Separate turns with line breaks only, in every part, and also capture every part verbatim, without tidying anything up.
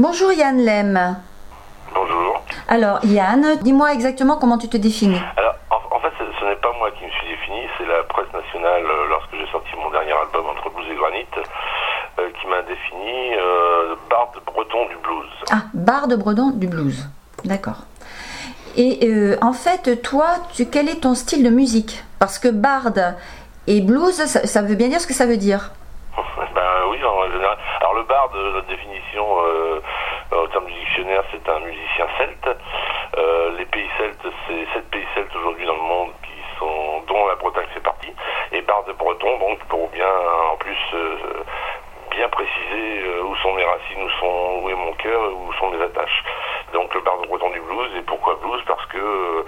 Bonjour Yann Lem.
Bonjour.
Alors Yann, dis-moi exactement comment tu te définis.
Alors en, en fait ce, ce n'est pas moi qui me suis défini, c'est la presse nationale euh, lorsque j'ai sorti mon dernier album Entre blues et granit euh, qui m'a défini euh, barde breton du blues.
Ah, barde breton du blues, d'accord. Et euh, en fait toi, tu, quel est ton style de musique? Parce que barde et blues, ça, ça veut bien dire ce que ça veut dire.
Ben oui, en général. Alors le barde, notre définition euh, au terme du dictionnaire, c'est un musicien celte. Euh, les pays celtes, c'est sept pays celtes aujourd'hui dans le monde qui sont, dont la Bretagne fait partie. Et barde breton, donc pour bien, en plus, euh, bien préciser euh, où sont mes racines, où sont, où est mon cœur, où sont mes attaches. Donc le barde breton du blues. Et pourquoi blues? Parce que euh,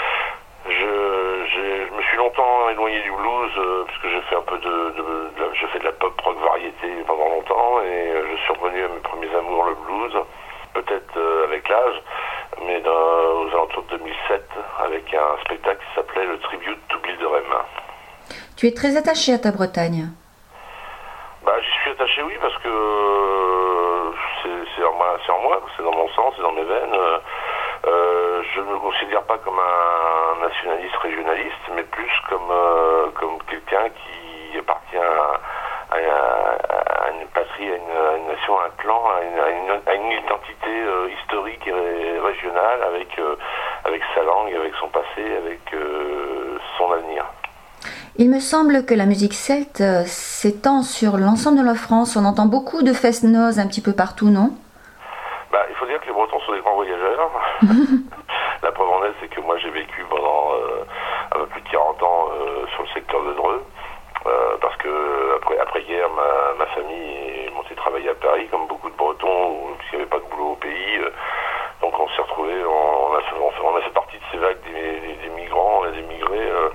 Je, je, je me suis longtemps éloigné du blues euh, puisque j'ai fait un peu de, de, de la, j'ai fait de la pop rock variété pendant longtemps et euh, je suis revenu à mes premiers amours, le blues, peut-être euh, avec l'âge, mais dans, aux alentours de deux mille sept avec un spectacle qui s'appelait le Tribute to Bill de Rem.
Tu es très attaché à ta Bretagne.
Bah, j'y suis attaché, oui, parce que euh, c'est, c'est, en moi, c'est en moi, c'est dans mon sang, c'est dans mes veines. Euh, euh, je ne me considère pas comme un nationaliste régionaliste, mais plus comme, euh, comme quelqu'un qui appartient à, à, à une patrie, à une, à une nation, à un clan, à une, à une, à une identité euh, historique et régionale avec, euh, avec sa langue, avec son passé, avec euh, son avenir.
Il me semble que la musique celte euh, s'étend sur l'ensemble de la France. On entend beaucoup de fest-noz un petit peu partout, non?
Bah, il faut dire que les Bretons sont des grands voyageurs. La preuve en est, c'est que moi j'ai vécu pendant euh, un peu plus de quarante ans euh, sur le secteur de Dreux, euh, parce que après, après guerre, ma, ma famille est montée travailler à Paris, comme beaucoup de Bretons, puisqu'il n'y avait pas de boulot au pays. Euh, donc on s'est retrouvés, on, on, a fait, on, fait, on a fait partie de ces vagues des, des, des migrants, des immigrés. Euh,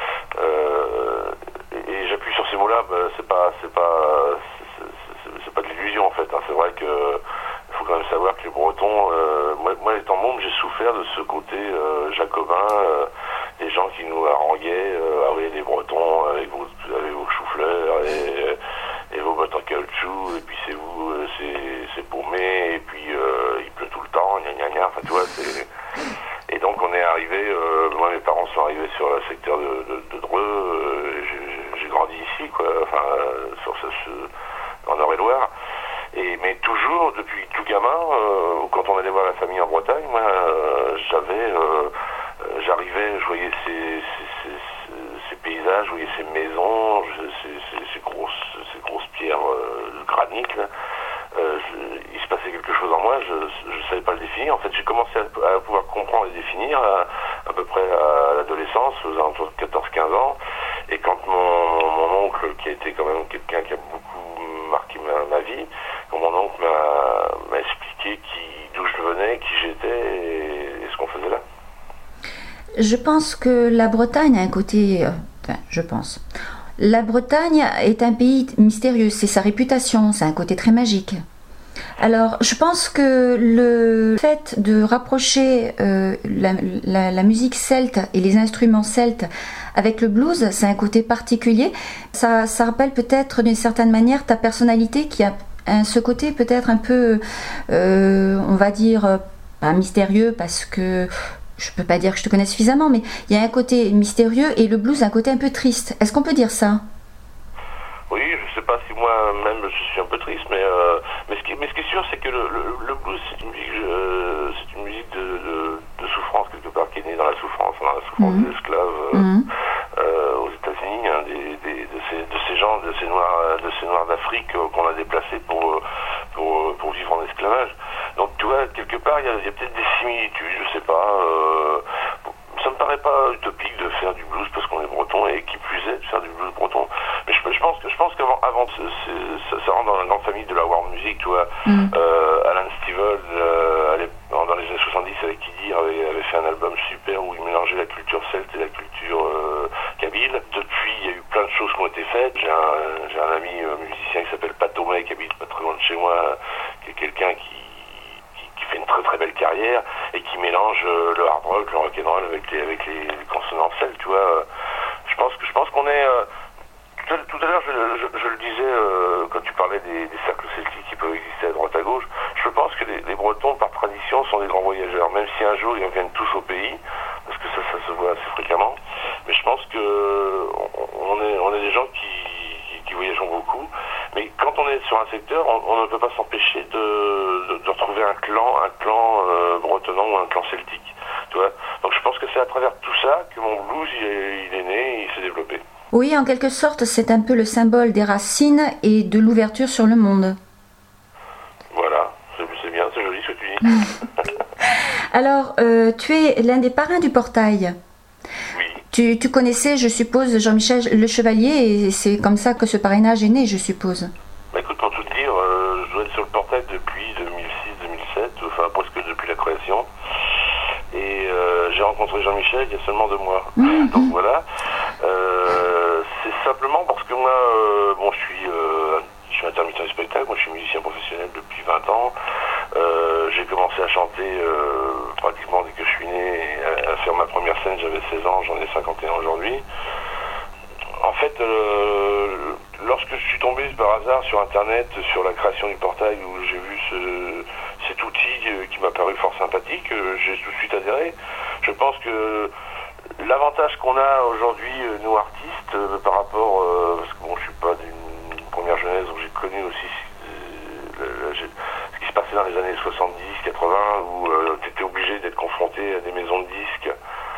euh, et, et j'appuie sur ces mots-là, bah, c'est pas, c'est pas, c'est, c'est, c'est pas de l'illusion en fait. Hein. C'est vrai que il faut quand même savoir que les Bretons, euh, moi, moi étant môme, j'ai souffert de ce côté euh, jacobin, euh, des gens qui nous haranguaient, euh, ah oui, les Bretons avec vos, avec vos choux-fleurs et, et vos bottes en caoutchouc, et puis c'est vous, euh, c'est, c'est paumé, et puis euh, il pleut tout le temps, gna gna gna, enfin tu vois, c'est... Et donc on est arrivé, euh, moi mes parents sont arrivés sur le secteur de, de, de Dreux, euh, j'ai, j'ai grandi ici, quoi, enfin, euh, sur ce, ce, en Eure-et-Loire. Et, mais toujours, depuis tout gamin, euh, quand on allait voir la famille en Bretagne, moi, euh, j'avais, euh, euh, j'arrivais, je voyais ces, ces, ces, ces paysages, je voyais ces maisons, je, ces, ces, ces grosses, ces grosses pierres euh, de granit, là. Euh, je, il se passait quelque chose en moi, je ne savais pas le définir. En fait, j'ai commencé à, à pouvoir comprendre et définir à, à peu près à l'adolescence, aux alentours de quatorze quinze ans. Et quand mon, mon oncle, qui a été quand même quelqu'un qui a beaucoup marqué ma, ma vie, quand mon oncle m'a, m'a expliqué qui, d'où je venais, qui j'étais et, et ce qu'on faisait là.
Je pense que la Bretagne a un côté... Euh, enfin, je pense... La Bretagne est un pays mystérieux, c'est sa réputation, c'est un côté très magique. Alors, je pense que le fait de rapprocher euh, la, la, la musique celte et les instruments celtes avec le blues, c'est un côté particulier. Ça, ça rappelle peut-être d'une certaine manière ta personnalité qui a un, ce côté peut-être un peu, euh, on va dire, pas mystérieux parce que... Je ne peux pas dire que je te connais suffisamment, mais il y a un côté mystérieux et le blues un côté un peu triste. Est-ce qu'on peut dire ça?
Oui, je ne sais pas si moi-même je suis un peu triste, mais, euh, mais, ce qui, mais ce qui est sûr, c'est que le, le, le blues, c'est une musique, euh, c'est une musique de, de, de souffrance, quelque part, qui est née dans la souffrance, dans la souffrance mmh. des esclaves euh, mmh. euh, aux États-Unis, hein, des, des, de, ces, de ces gens, de ces Noirs, de ces Noirs d'Afrique euh, qu'on a déplacés pour, pour, pour vivre en esclavage. Donc tu vois, quelque part, il y a, y a peut-être des similitudes, je sais pas. Euh, ça me paraît pas utopique de faire du blues parce qu'on est breton et qui plus est de faire du blues breton. Mais je, je pense que je pense qu'avant, avant, c'est, ça, ça rentre dans la grande famille de la world music, tu vois. Mm. Euh, Alan Stivell, euh, dans les années soixante-dix, avec Kiddy, avait, avait fait un album super où il mélangeait la culture celte et la culture euh, kabyle. Depuis, il y a eu plein de choses qui ont été faites. J'ai un, j'ai un ami euh, musicien qui s'appelle Pat Tomei, qui habite pas très loin de chez moi, qui est quelqu'un qui fait une très très belle carrière et qui mélange euh, le hard rock, le rock and roll avec les avec les, les consonances celtes, tu vois. Euh, je pense que je pense qu'on est euh, de toute tout, tout à l'heure, je, je, je le disais, euh, quand tu parlais des, des cercles celtiques qui peuvent exister à droite à gauche, je pense que les, les Bretons, par tradition, sont des grands voyageurs, même si un jour ils reviennent tous au pays, parce que ça, ça se voit assez fréquemment. Mais je pense que on est, on est des gens qui, qui voyageons beaucoup. Mais quand on est sur un secteur, on, on ne peut pas s'empêcher de, de, de retrouver un clan, un clan euh, bretonnant ou un clan celtique. Tu vois. Donc je pense que c'est à travers tout ça que mon blues il est, il est né et il s'est développé.
Oui, en quelque sorte, c'est un peu le symbole des racines et de l'ouverture sur le monde.
Voilà, c'est, c'est bien, c'est joli ce que tu dis.
Alors, euh, tu es l'un des parrains du portail.
Oui.
Tu, tu connaissais, je suppose, Jean-Michel Le Chevalier, et c'est comme ça que ce parrainage est né, je suppose.
Bah écoute, pour tout te dire, euh, je dois être sur le portail depuis deux mille six deux mille sept, enfin presque depuis la création. Et euh, j'ai rencontré Jean-Michel il y a seulement deux mois. Mmh. Donc voilà. Euh, c'est simplement parce que moi, euh, bon, je suis, euh, je suis intermittent du spectacle, moi je suis musicien professionnel depuis vingt ans. Euh, j'ai commencé à chanter euh, pratiquement dès que je suis né, et à, à faire ma première scène, j'avais seize ans, j'en ai cinquante et un aujourd'hui. En fait, euh, lorsque je suis tombé par hasard sur Internet, sur la création du portail, où j'ai vu ce, cet outil qui m'a paru fort sympathique, j'ai tout de suite adhéré. Je pense que l'avantage qu'on a aujourd'hui, nous artistes, euh, par rapport, euh, parce que bon, je suis pas d'une première jeunesse, donc j'ai connu aussi euh, le, le, ce qui se passait dans les années soixante-dix quatre-vingts, où euh, tu étais obligé d'être confronté à des maisons de disques.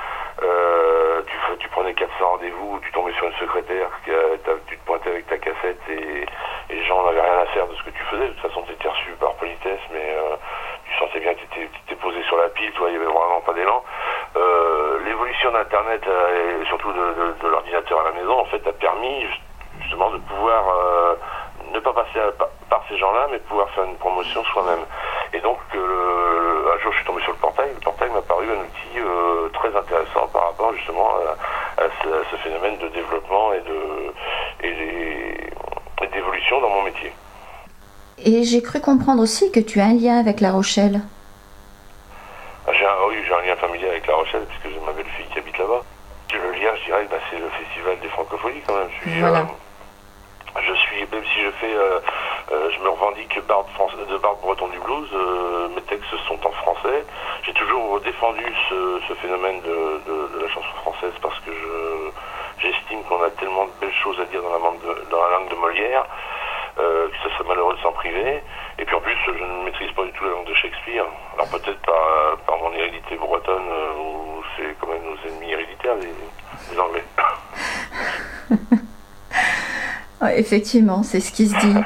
Euh, tu, tu prenais quatre cents rendez-vous, tu tombais sur une secrétaire, tu te pointais avec ta cassette et, et les gens n'avaient rien à faire de ce que tu faisais. De toute façon, tu étais reçu par politesse, mais euh, tu sentais bien que tu étais posé sur la pile, toi, il n'y avait vraiment pas d'élan. Euh, l'évolution d'Internet euh, et surtout de, de, de l'ordinateur à la maison, en fait, a permis justement de pouvoir euh, ne pas passer à, par, par ces gens-là, mais pouvoir faire une promotion soi-même. Et donc, euh, un jour, je suis tombé sur le portail. Le portail m'a paru un outil euh, très intéressant par rapport justement à, à, ce, à ce phénomène de développement et, de, et, des, et d'évolution dans mon métier.
Et j'ai cru comprendre aussi que tu as un lien avec La Rochelle.
J'ai un, oui, j'ai un lien familial avec La Rochelle, puisque j'ai ma belle-fille qui habite là-bas. Le lien, je dirais, bah, c'est le festival des francophonies quand même. Je suis,
voilà.
euh, je suis, même si je fais, euh, euh, je me revendique barde France, de barde breton du blues, euh, mes textes sont en français. J'ai toujours défendu ce, ce phénomène de, de, de la chanson française parce que je, j'estime qu'on a tellement de belles choses à dire dans la langue de, dans la langue de Molière. Euh, que ce serait malheureux de s'en priver. Et puis en plus, je ne maîtrise pas du tout la langue de Shakespeare. Alors peut-être par, par mon hérédité bretonne, euh, où c'est quand même nos ennemis héréditaires, les, les Anglais.
Ouais, effectivement, c'est ce qui se dit.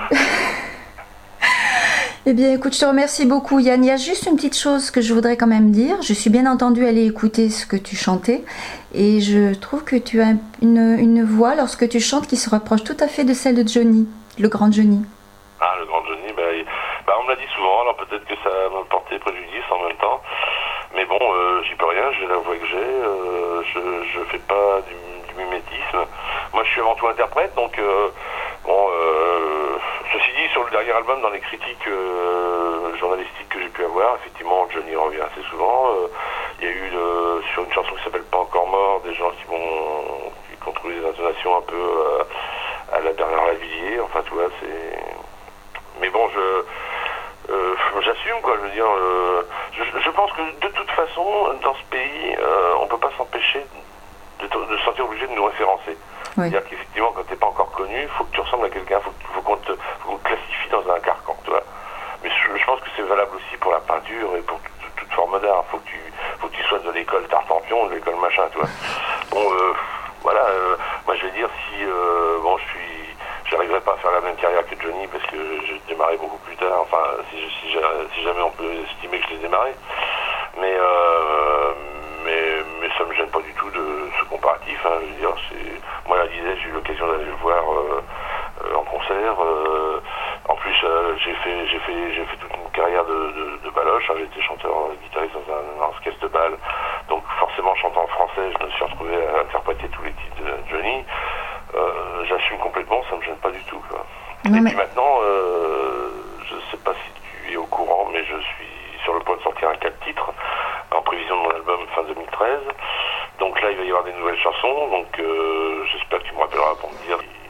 Eh bien, écoute, je te remercie beaucoup, Yann. Il y a juste une petite chose que je voudrais quand même dire. Je suis bien entendu allée écouter ce que tu chantais. Et je trouve que tu as une, une voix, lorsque tu chantes, qui se rapproche tout à fait de celle de Johnny. Le grand Johnny.
Ah, le grand Johnny, bah, il, bah, on me l'a dit souvent, alors peut-être que ça m'a porté préjudice en même temps. Mais bon, euh, j'y peux rien, j'ai la voix que j'ai, euh, je, je fais pas du, du mimétisme. Moi, je suis avant tout interprète, donc, euh, bon, euh, ceci dit, sur le dernier album, dans les critiques euh, journalistiques que j'ai pu avoir, effectivement, Johnny revient assez souvent. Euh, il y a eu, le, sur une chanson qui s'appelle Pas encore mort, des gens qui vont, qui ont trouvé des intonations un peu... Euh, à la Bernard Lavillier, enfin tu vois, c'est... Mais bon, je... Euh, j'assume, quoi, je veux dire... Euh, je, je pense que de toute façon, dans ce pays, euh, on peut pas s'empêcher de, de se sentir obligé de nous référencer. Oui. C'est-à-dire qu'effectivement, quand t'es pas encore connu, il faut que tu ressembles à quelqu'un, il faut, faut, qu'on te, faut qu'on te classifie dans un carcan, tu vois. Mais je, je pense que c'est valable aussi pour la peinture et pour toute, toute forme d'art. Il faut que tu, faut que tu sois de l'école Tartampion, de l'école machin, tu vois. Bon, euh, voilà, euh, moi je vais dire si, euh, bon, je suis, j'arriverai pas à faire la même carrière que Johnny parce que j'ai démarré beaucoup plus tard, enfin, si, si, si jamais on peut estimer que je l'ai démarré, mais, euh, mais, mais ça me gêne pas du tout de ce comparatif, hein, je veux dire, c'est, moi, la disais, j'ai eu l'occasion d'aller le voir euh, euh, en concert, euh, en plus, euh, j'ai fait, j'ai fait, j'ai fait toute une carrière de, de, de baloche, hein, j'ai été chanteur, guitariste dans un orchestre de bal, donc forcément, chantant en français, je me suis retrouvé à interpréter tous les titres de Johnny. Euh, j'assume complètement, ça me gêne pas du tout, quoi. Non, et mais... puis maintenant, euh, je sais pas si tu es au courant, mais je suis sur le point de sortir un quatre titres en prévision de mon album fin deux mille treize. Donc là, il va y avoir des nouvelles chansons, donc euh, j'espère que tu me rappelleras pour me dire quelques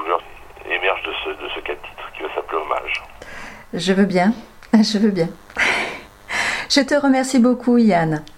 couleurs émergent de ce, de ce quatre titres qui va s'appeler Hommage.
Je veux bien, je veux bien. Je te remercie beaucoup, Yann.